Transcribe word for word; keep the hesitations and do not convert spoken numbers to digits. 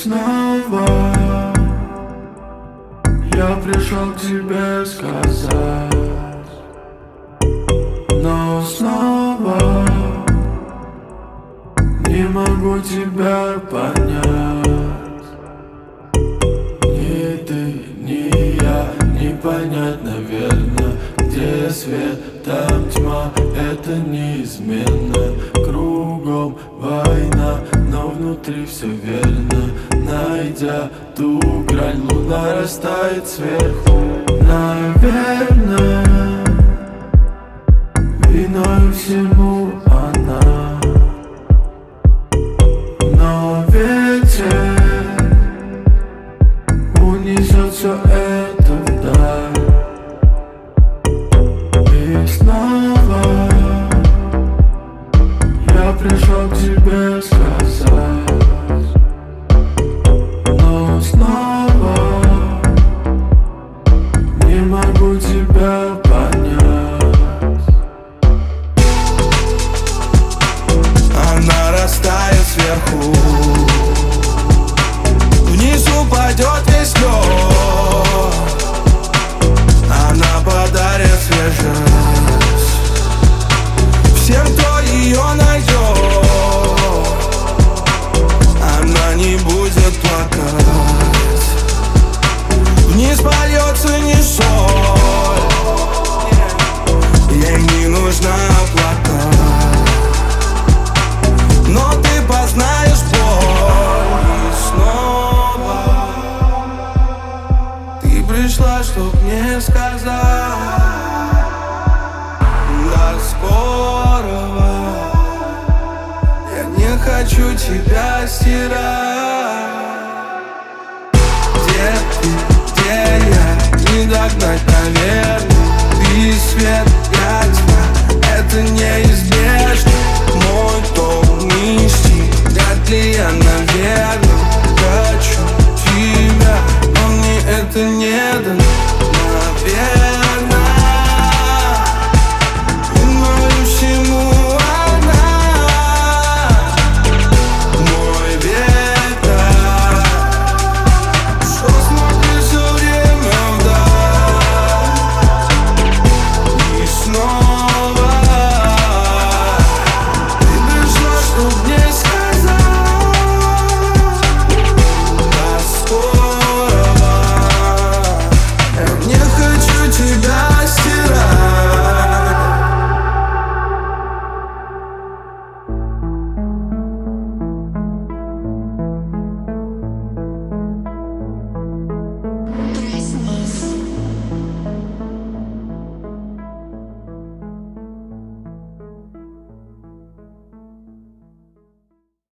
снова я пришел к тебе сказать, но снова не могу тебя понять. Ни ты, ни я, не понять, наверное, где свет, там тьма, это неизменно. Кругом война, но внутри все верно. Найдя ту грань, луна растает сверху. Наверное, виною всему она, но ветер унесет все это вдаль. И снова я пришел к тебе сказать, но снова не могу тебя понять. Она растает сверху, вниз упадет весь лед. Она подарит свежесть всем, кто ее найдет. Она не будет плакать, вниз польется не соль. Ей не нужна оплата, но ты познаешь боль. И снова ты пришла, чтоб мне сказать: до скорого. Я не хочу тебя стирать. Где ты, где я? Не догнать, наверное. Ты свет, я тьма, это неизбежно. Мой дом нести, вряд ли я, наверное, хочу тебя, но мне это не дано.